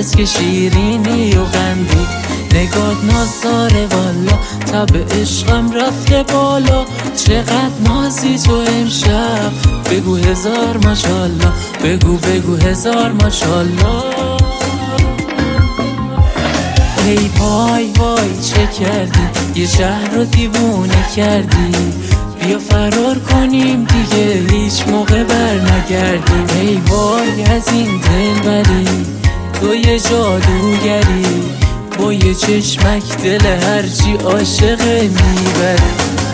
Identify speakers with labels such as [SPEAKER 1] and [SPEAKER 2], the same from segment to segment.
[SPEAKER 1] بس که شیرینی و قندی، نگات نازاره والا، تب عشقم رفته بالا. چقدر نازی تو امشب، بگو هزار ماشالله، بگو هزار ماشالله. ای وای وای چه کردی، یه شهر رو دیوونه کردی، بیا فرار کنیم دیگه هیچ موقع بر نگردیم. ای وای از این دلبری، تو یه جادوگری، با یه چشمک دل هرچی عاشقه میبری.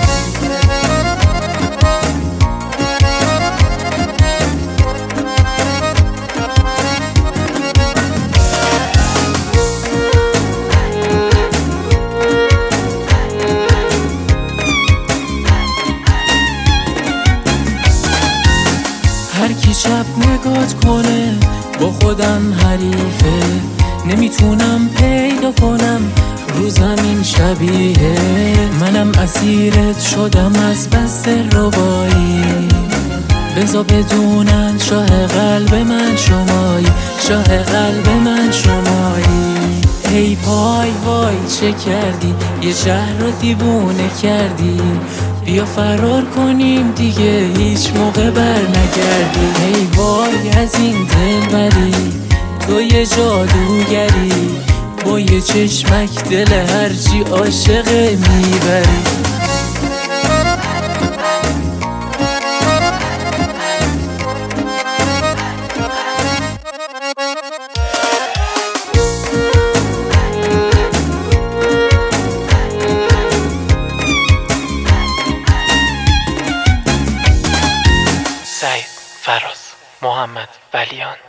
[SPEAKER 1] هر کی شب نگات کنه با خودم حریفه، نمیتونم پیدا کنم رو زمین شبیه. منم اسیرت شدم از بس ربایی، بذار بدونن شاه قلب من شمایی، شاه قلب من شمایی. ای پای وای چه کردی، یه شهر رو دیوونه کردی، بیا فرار کنیم دیگه هیچ موقع بر نگردی. ای وای از این دلبری، تو یه جادوگری، با یه چشمک دل هرچی عاشقه میبری.
[SPEAKER 2] سعید فراز محمد ولیان.